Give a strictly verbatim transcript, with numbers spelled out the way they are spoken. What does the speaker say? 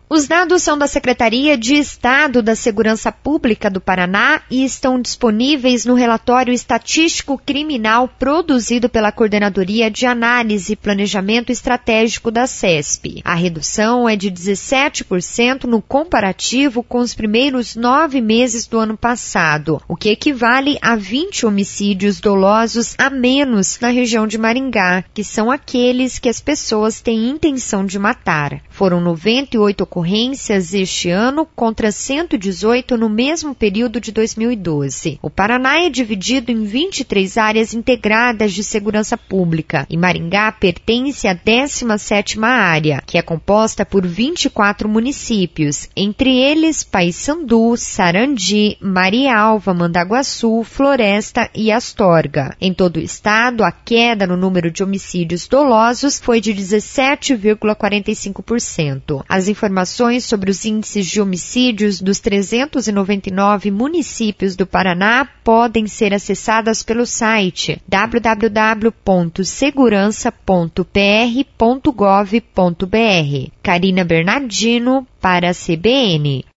Os dados são da Secretaria de Estado da Segurança Pública do Paraná e estão disponíveis no relatório estatístico criminal produzido pela Coordenadoria de Análise e Planejamento Estratégico da CESP. A redução é de dezessete por cento no comparativo com os primeiros nove meses do ano passado, o que equivale a vinte homicídios dolosos a menos na região de Maringá, que são aqueles que as pessoas têm intenção de matar. Foram noventa e oito ocorrências este ano contra cento e dezoito no mesmo período de dois mil e doze. O Paraná é dividido em vinte e três áreas integradas de segurança pública e Maringá pertence à décima sétima área, que é composta por vinte e quatro municípios, entre eles Paiçandu, Sarandi, Marialva, Mandaguaçu, Floresta e Astorga. Em todo o estado, a queda no número de homicídios dolosos foi de dezessete vírgula quarenta e cinco por cento. As informações sobre os índices de homicídios dos trezentos e noventa e nove municípios do Paraná podem ser acessadas pelo site w w w ponto segurança ponto p r ponto gov ponto b r. Karina Bernardino para a C B N.